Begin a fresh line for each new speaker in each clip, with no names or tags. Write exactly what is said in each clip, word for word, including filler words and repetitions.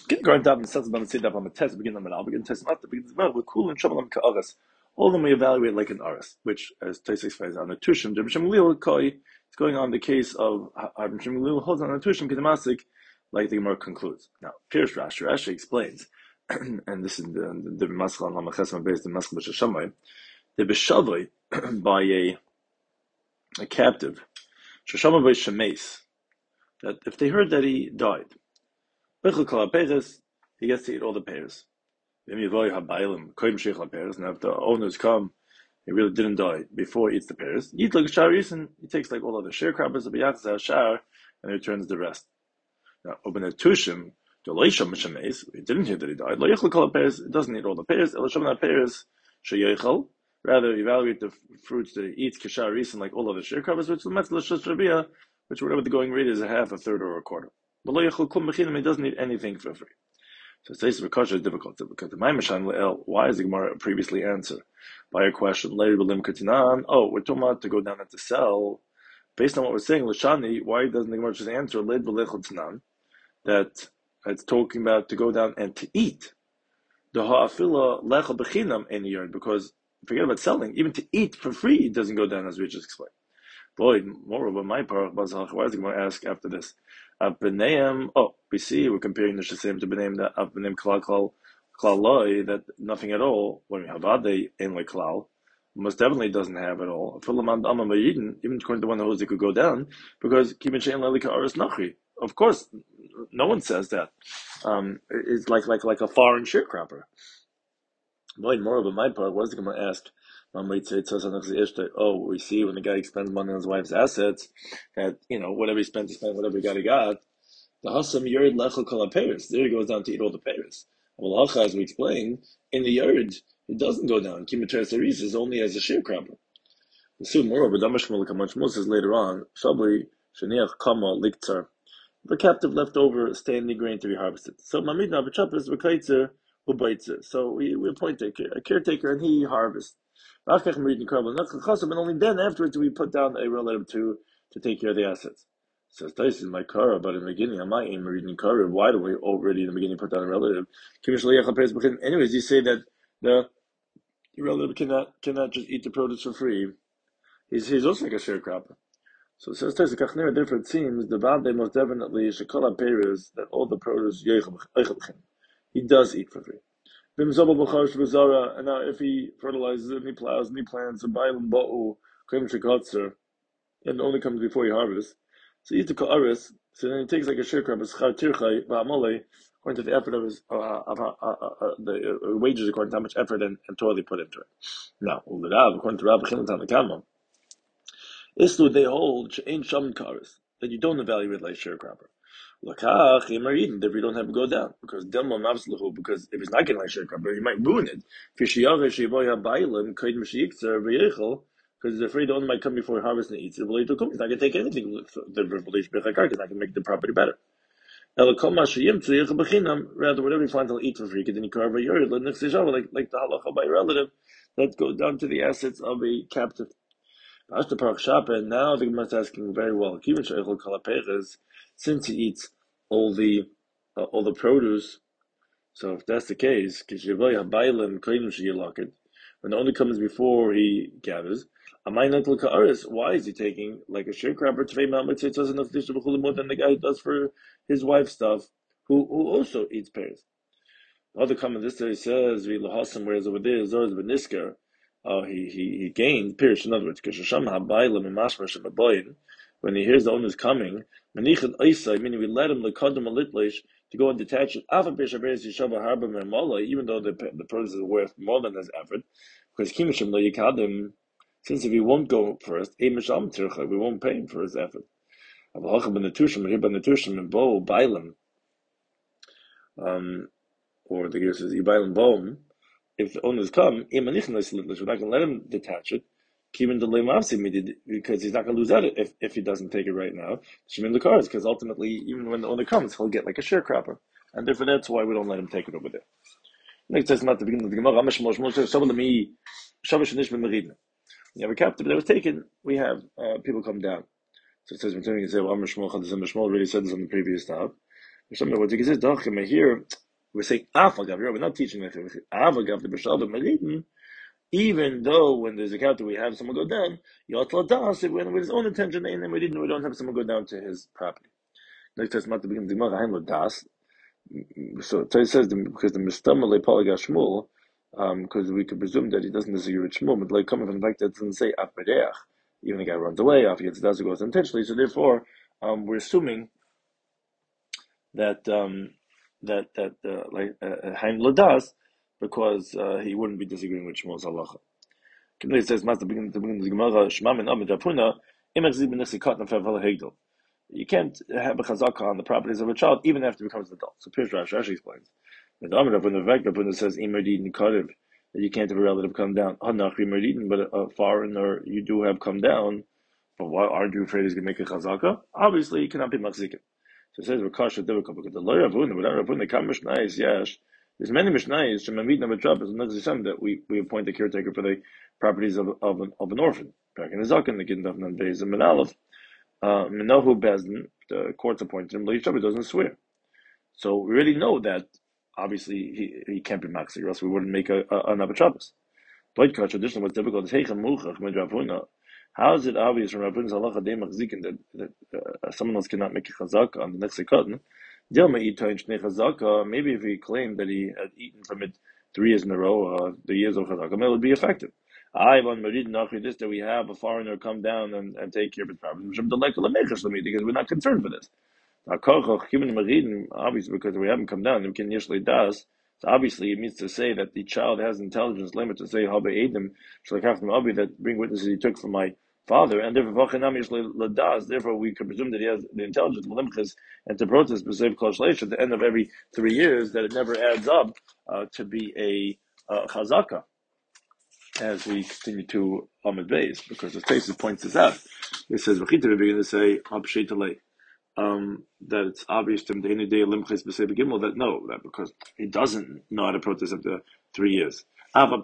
Getting going down and says about the say that on the test begin them and I'll begin test not to begin with cool and trouble them ka'aras. All of them we evaluate like an aris, which as Taisik explains on the tushim, it's going on the case of Habim holds on the tushim kidamasik, like the Gemara concludes. Now, Pirush Rashi Rashi explains, and this is the the Maskal on Lamachesma based in Maskal B'Shashamai, the B'Shavai by a a captive, Shashamai by Shemes, that if they heard that he died, he gets to eat all the pears. Now, if the owners come, he really didn't die before he eats the pears. He takes like all other sharecroppers, and returns the rest. Now, open a tushim, he didn't hear that he died. It doesn't eat all the pears. Rather, evaluate the fruits that he eats, kashar like all other sharecroppers, which which whatever the going rate is, a half, a third, or a quarter. He doesn't need anything for free. So Seis V'Kasha is difficult because the Maimashan Le'el, why is the Gemara previously answered by a question, Le'er B'Lim Katinan, oh, we're talking about to go down and to sell. Based on what we're saying, L'Shani, why doesn't the Gemara just answer, Le'er B'Lech Katinan, that it's talking about to go down and to eat. The Ha'afila Lecha B'Chinam in yard, because forget about selling, even to eat for free, it doesn't go down as we just explained. Boy, moreover, my part, why is the Gemara ask after this? Oh, we see we're comparing the Shasim to B'neim that Av B'neim Klal Klal Klal Loi, that nothing at all. When we have Ade in like Klal, most definitely doesn't have at all. Even according to the one who holds it could go down, because Kimin Shein Lelika Aris Nachri. Of course, no one says that. Um, it's like like like a foreign sharecropper. Boy, moreover, my part, what is the Gemara ask? Oh, we see when the guy spends money on his wife's assets, that, you know, whatever he spent, he spent, whatever he got, he got. The Hasam Yerd Lechel Kol HaPeres. There he goes down to eat all the pears. Well, as we explained, in the Yerd, it doesn't go down. Kimater Seris is only as a sharecropper. Soon, moreover, Damashmul Kamachmul says later on, Shabli Shaniach Kama Liktar. The captive left over stay in the grain to be harvested. So Mamid Nabachapis Vakaitzer Ubaitzer. So we, we appoint a, a caretaker and he harvests. And only then afterwards do we put down a relative to to take care of the assets. Says Tyson, my car, but in the beginning, I might aim reading car. Why do we already in the beginning put down a relative? Anyways, you say that the relative cannot cannot just eat the produce for free. He's he's also like a sharecropper. So it says Tyson, therefore it seems the Vande most definitely Shekala Peres that all the produce he does eat for free. And now if he fertilizes and he plows and he plants a bailam ba'u krem shekatzer, and it only comes before he harvests, so he eats the ka'aris, so then he takes like a sharecropper, schar tirchai ba'amole, according to the effort of his uh, uh, uh, uh, uh, the uh, wages, according to how much effort and, and toil he put into it. Now, according to Rav Chinan Tanakama, Islu they hold she'ain sham ka'aris, that you don't evaluate like sharecropper. Lakach Yimarin, if you don't have to go down, because Delma Mavslahu, because if it's not getting like sharecropper, you might ruin it. Because he's afraid the owner might come before he harvests and eats it. He's not going to take anything. He's not going to make the property better. Rather, whatever he finds, he'll eat for free. Then he carve a yard, like like the halacha by a relative, that goes down to the assets of a captive. And now the Gemara is asking very well. Since he eats all the uh, all the produce, so if that's the case, when the only comes before he gathers, why is he taking like a sharecropper more than the guy who does for his wife's stuff, who who also eats pears? The other comment this day says, whereas over there, Zor's Benisker, uh, he he he gained pears. In other words, when he hears the owner's coming, meaning we let him to go and detach it, even though the the produce is worth more than his effort, because since if he won't go first, we won't pay him for his effort. Um, or the gear says, if the owners come, we're not going to let him detach it, because he's not going to lose out if, if he doesn't take it right now. Shemin the cars, because ultimately, even when the owner comes, he'll get like a sharecropper, and therefore that's why we don't let him take it over there. Next, that's not the beginning of the Gemara. You have a captive that was taken. We have uh, people come down. So it says, "When you say, well, already said this on the previous tab." What you can say, here we're saying Afagav. We're not teaching that. Afagav the B'Shalva Meridin. Even though when there's a counter we have someone go down, Yotla Das, when with his own intention, and we didn't, we don't have someone go down to his property. Next time, not to begin the Das. So it says the, because the Mistamale Palaga Shmuel, because um, we could presume that he doesn't disagree with Shmuel, but like coming from the fact that it doesn't say Afbereach, even the guy runs away, after he gets Das, goes intentionally. So therefore, um, we're assuming that um, that that uh, like Haim uh, Ladas, because uh, he wouldn't be disagreeing with Shmuel's halacha. It says, "Master begin to begin the Gemara Shmam and Amid Rapuna Imer Zib Nesikat Nefevel Hegdel." You can't have a chazaka on the properties of a child even after he becomes an adult. So Pirush Rashi Rashi explains. The Amid Rapuna Vek Rapuna says Imer Didin Karev, that you can't have a relative come down. Hanachri Imer Didin, but a, a foreigner you do have come down. But why aren't you afraid he's going to make a chazaka? Obviously, he cannot be machzikim. So it says Rakasha difficult because the lawyer Ravuna, without Ravuna, come Mishnayis, yes. There's many Mishnayis, Shemamid Namatrap is another son that we, we appoint a caretaker for the properties of of an, of an orphan. Back in the Zakin, the Kidden of Nanbeis and Menalef. Menohu Bezdin, the court's appointed him, Leishav doesn't swear. So we already know that obviously he, he can't be maxi, or else we wouldn't make a, a, another Shabbos. But traditionally what's difficult is Heichem Mulchach Med Ravuna. How is it obvious from Rabbi's halacha de machzikin that that uh, someone else cannot make a chazaka on the next sekatan? Maybe if he claimed that he had eaten from it three years in a row, uh, the years of chazaka, it would be effective. I want Marid Nachri this that we have a foreigner come down and, and take care of his problems because we're not concerned for this. Obviously, because we haven't come down, can usually does. So obviously, it means to say that the child has intelligence limit to say Habe Edim, that bring witnesses he took from my father, and therefore therefore we could presume that he has the intelligence and to protest at the end of every three years that it never adds up uh, to be a uh, chazaka. As we continue to Amid Beis, because the Tesis points this out. It says, we're going to say, um, that it's obvious to him that no, that because he doesn't know how to protest after three years. Um,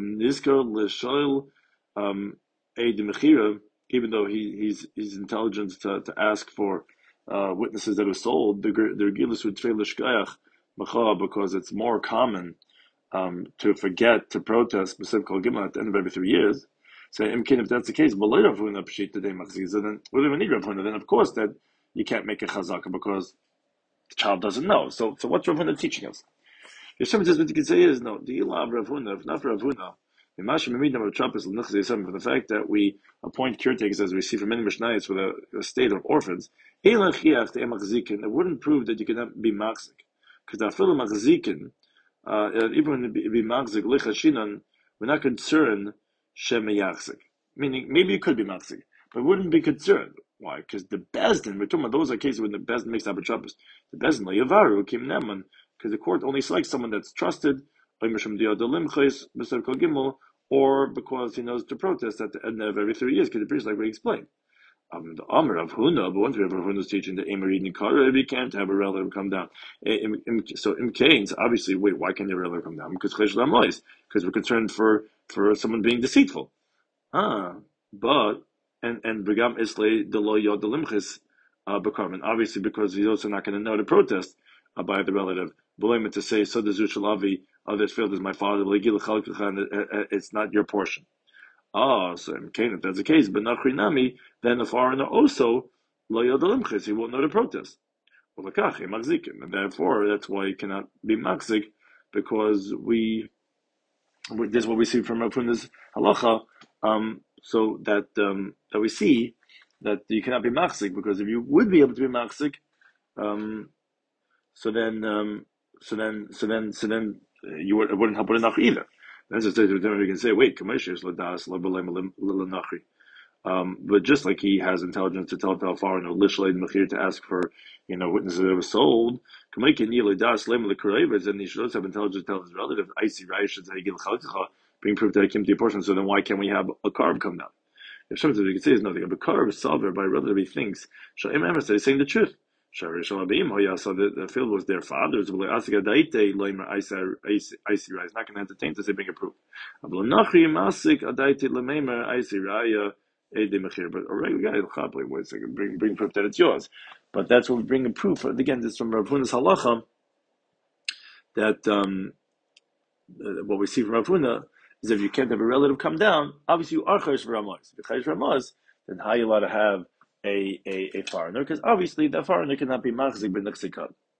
even though he, he's he's intelligent to, to ask for uh, witnesses that are sold, the Regilus would because it's more common um, to forget to protest specific Gimel at the end of every three years. So, if that's the case, then what do we need Rav Huna? Then of course that you can't make a chazaka because the child doesn't know. So, so what's Rav Huna teaching us? If someone says what you can say is no, the Ilah of Rav Huna, if not for Rav Huna, from the fact that we appoint caretakers, as we see from many Mishnayos, for the, the state of orphans, it wouldn't prove that you cannot be machzik. Because the film machzikin, uh, even when it be machzik lichashinan, we're not concerned shemeyachzik. Meaning, maybe you could be machzik, but wouldn't be concerned. Why? Because the bezdin, we're talking about those are cases when the bezdin makes abachapas. The bezdin layavaru kim neman, because the court only selects someone that's trusted, or because he knows to protest at the end of every three years, because the priest, like we explained. Um, the Amr of Huna, but once we have Rav Huna's teaching the Emerid Nikara, we can't have a relative come down. In, in, so in Cain's, obviously, wait, why can't a relative come down? Because because we're concerned for, for someone being deceitful. Ah, but and and Brigam Islay the Lo Yod Limchis Bakarman, obviously because he's also not going to know to protest uh, by the relative. Blame to say so the Zushalavi of this field is my father. It's not your portion. Ah, so in Cain, if that's the case, but Nachrinami, then the foreigner also Lo Yod Limchis, he won't know to protest. And therefore, that's why he cannot be Makzik, because we, this is what we see from Rav Huna's halacha. Um, so that um, that we see that you cannot be machzik, because if you would be able to be machzik, um, so then um, so then so then so then uh, you would, it wouldn't help with enough either. Then so we can say, wait, um, but just like he has intelligence to tell how far, you know, lishled mechir to ask for, you know, witnesses that were sold. Then he should also have intelligence to tell his relative, I see being proved that I came to your portion, so then why can't we have a carb come down? If something we can say is nothing, but carb is solved by relative he thinks. Sha'im Emes is saying the truth. Shari Shalabim Hoya, so the, the field was their father's. Well, Asika Daite Loimer Icy Rai is not going to entertain to say bring a proof. Ablanachri Masik Adaite Lememer Icy Raya Ede Mechir. But already we got it. Wait a second, bring bring proof that it's yours. But that's what we bring a proof. Again, this is from Rav Huna's halacha. that um, uh, what we see from Rav Huna is if you can't have a relative come down, obviously you are chayish v'ramos. If you're chayish v'ramos, then how are you allowed to have a a, a foreigner? Because obviously that foreigner cannot be machzik b'nechsikad.